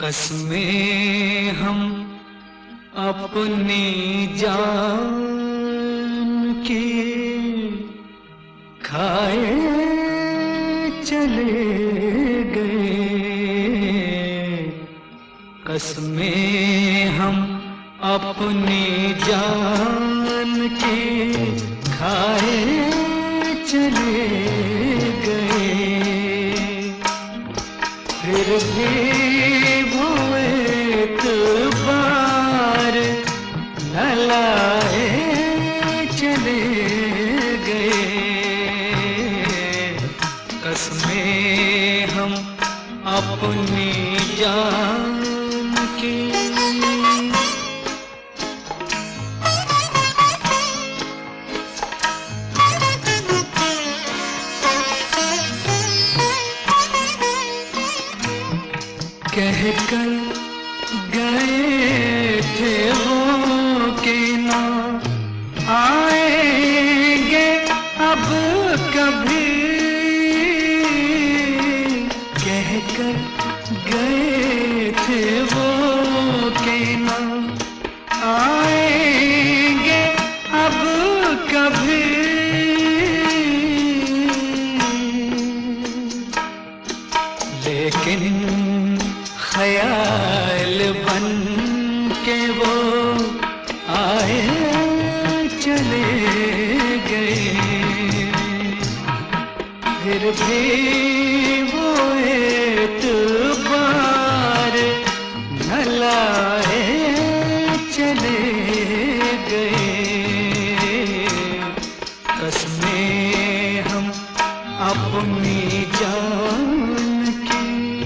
कसमें हम अपनी जान की खाए चले गए। कसमें हम अपनी जान की खाए चले गए। फिर भी वो एक बार न लाए चले गए। कसमें हम अपनी जान की। कह कर गए थे वो कि ना आएंगे अब कभी। कह कर गए थे वो कि ना आएंगे अब कभी। लेकिन ख्याल बन के वो आए चले गए। फिर भी वो एक बार न लाए चले गए। कसमें हम अपनी जान की।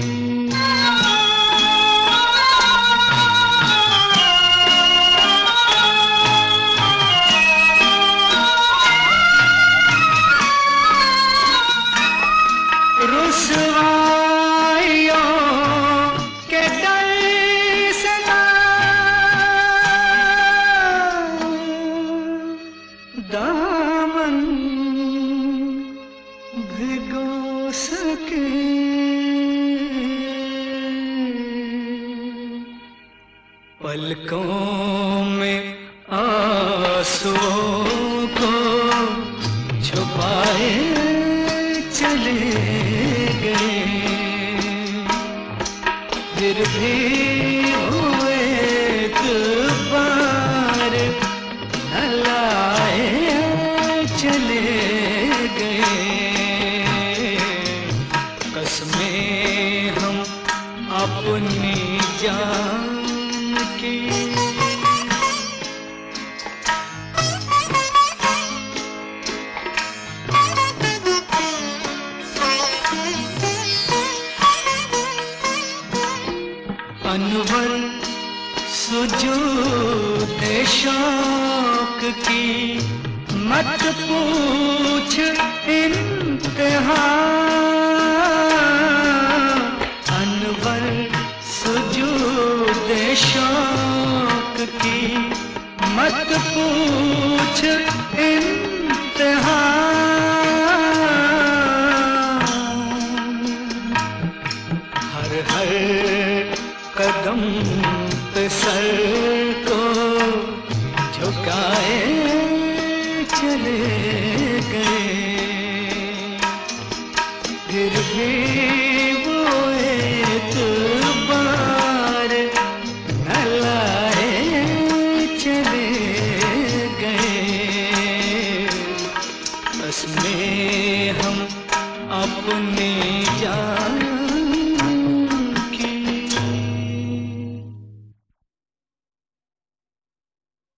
रुसवाइयों के डर से ना दामन भिगो सके। पलकों में आंसुओं को छुपाए चले गए। फिर भी वो एक बार न लाए चले गए। कसमें हम अपनी जान की। अनवर सुजूदे शौक की मत पूछ इंतहा। अनवर सुजूदे शौक की मत पूछ इंतहा। हर हर कदम पे सर को झुकाए चले गए। फिर भी वो एक बार न लाए चले गए। कसमें हम अपनी जान